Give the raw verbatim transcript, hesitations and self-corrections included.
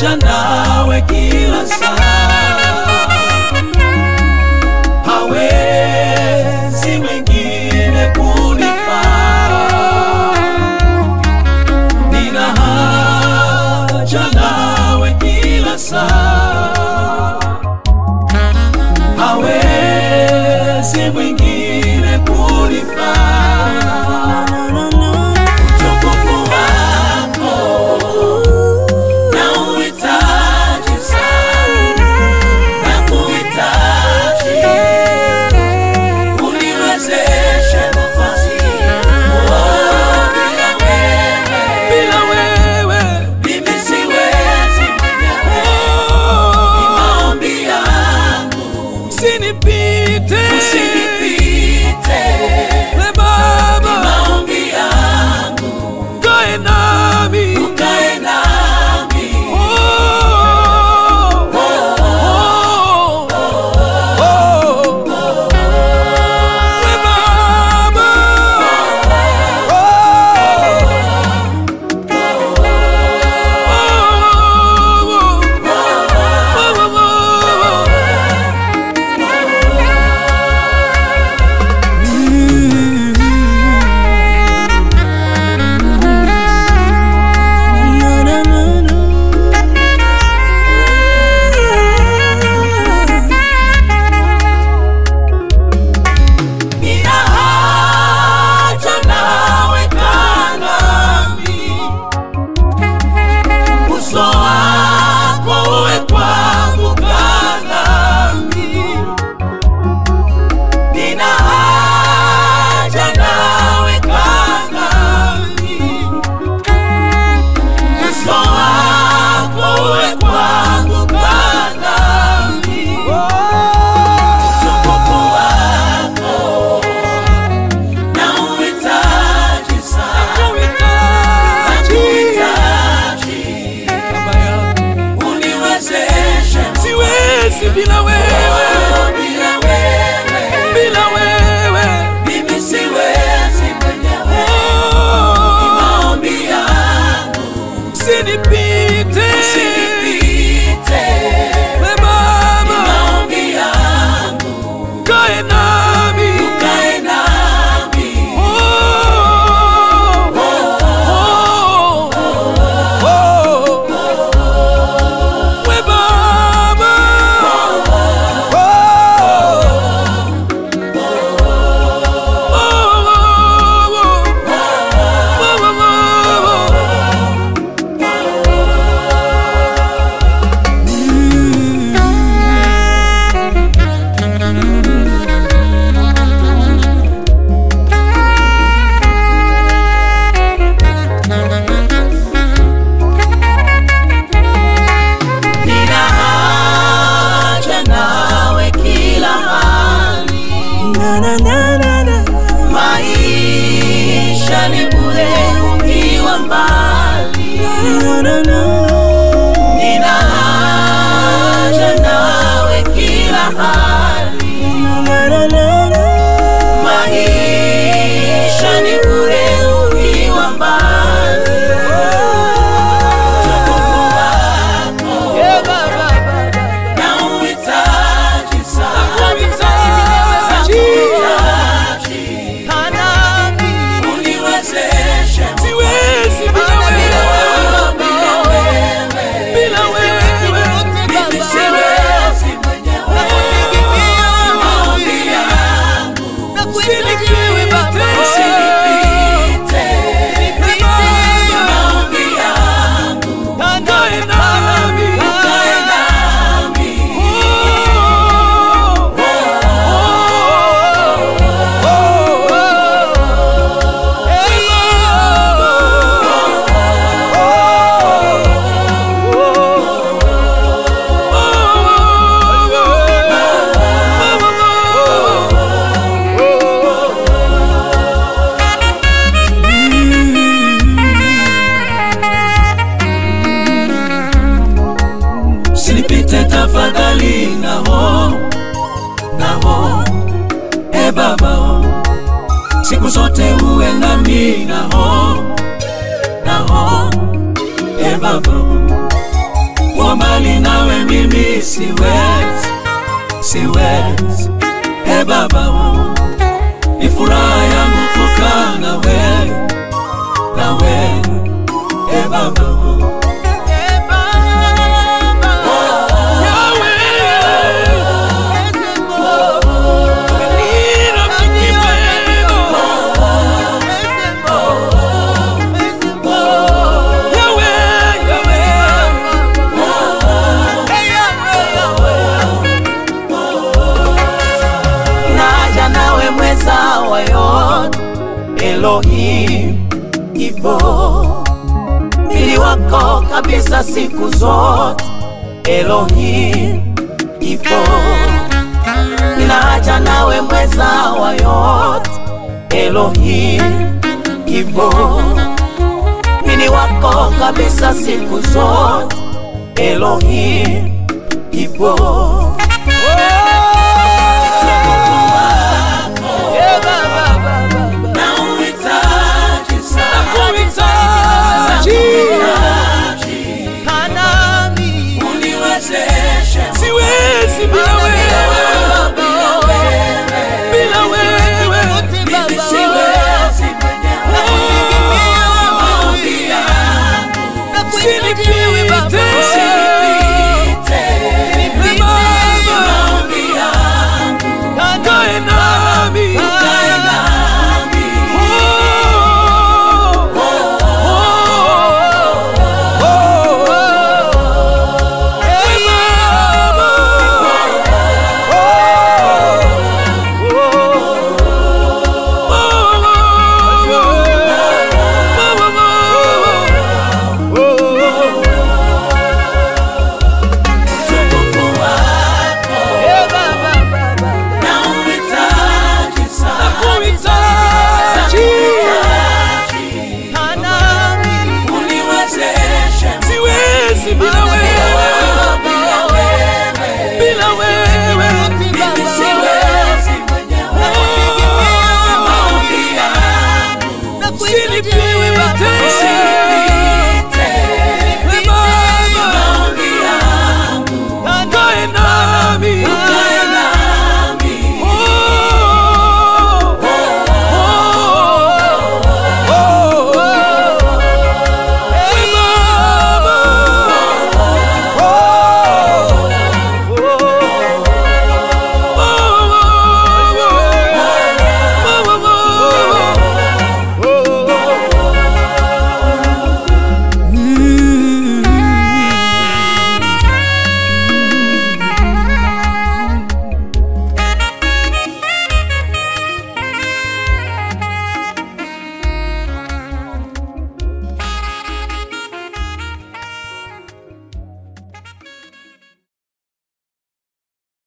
haja nawe kila saa, hawezi mwingine kunifaa. Nina haja nawe kila saa, hawezi mwingine kunifaa. Utukufu wako nauhitaji sana, nakuhitaji, uniwezeshe nafasi. Bila wewe, bila wewe mimi siwezi mwenyewe. Ni maombi yangu usinipite, usinipite we Baba. Ni maombi yangu ukae nami, ukae nami. Oh, oh, oh, oh, oh, we Baba. Oh, nina haja nawe, kaa nami. Uso wako uwe kwangu, kaa nami. Nina haja nawe, kaa nami. Uso wako uwe kwangu, kaa nami. Utukufu wako nauhitaji sana, nakuhitaji, uniwezeshe. Siwezi bila wewe, bila wewe, bila wewe mimi siwezi mwenyewe. Ni maombi yangu usinipite, usinipite we Baba. Ni maombi yangu ukae nami, ukae nami. Oh, oh, oh, oh, we Baba. Oh, nina haja nawe kila hali. Maisha ni bure ukiwa mbali. Nina haja nawe kila hali. Maisha ni bure ukiwa mbali. Utukufu wako nauhitaji sana, nakuhitaji, uniwezeshe. Siwezi bila wewe, bila wewe, bila wewe mimi siwezi mwenyewe. Maombi yangu usinipite, usinipite. Maombi yangu ukae nami, ukae nami. Oh, oh, oh, hey Baba. Usinipite tafadhali, naho naho e Baba, siku zote uwe nami, naho naho e Baba. Kwa mbali nawe mimi siwezi, siwezi. E Baba, ni furaha yangu kukaa nawe, nawe. E Baba, Elohim, ipo mwili wako kabisa siku zote. Elohim, ipo ninaja nawe mweza wa yote. Elohim, ipo mwili wako kabisa siku zote. Elohim, ipo